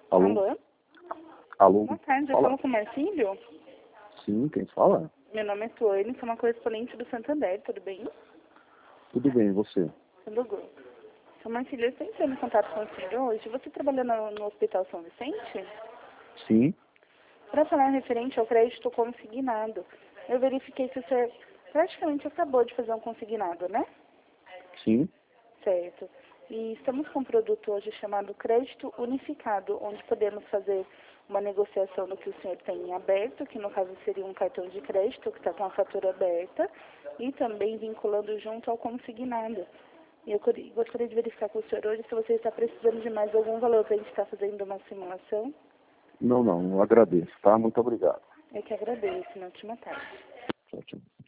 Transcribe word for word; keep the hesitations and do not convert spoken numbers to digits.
Alô? Alô? Alô? Boa tarde, eu Fala. falo com o Marcílio. Sim, quem fala? Meu nome é Tuane, sou uma correspondente do Santander, tudo bem? Tudo bem, e você? Tudo bom. Seu Marcílio, eu estou entrando em contato com o senhor hoje. Você trabalha no, no Hospital São Vicente? Sim? Para falar referente ao crédito consignado, eu verifiquei que o senhor praticamente acabou de fazer um consignado, né? Sim? Certo. E estamos com um produto hoje chamado Crédito Unificado, onde podemos fazer uma negociação do que o senhor tem em aberto, que no caso seria um cartão de crédito que está com a fatura aberta, e também vinculando junto ao consignado. E eu cori- gostaria de verificar com o senhor hoje se você está precisando de mais algum valor para a gente estar fazendo uma simulação. Não, não, eu agradeço, tá? Muito obrigado. Eu que agradeço. Na última tarde. Tchau, tchau.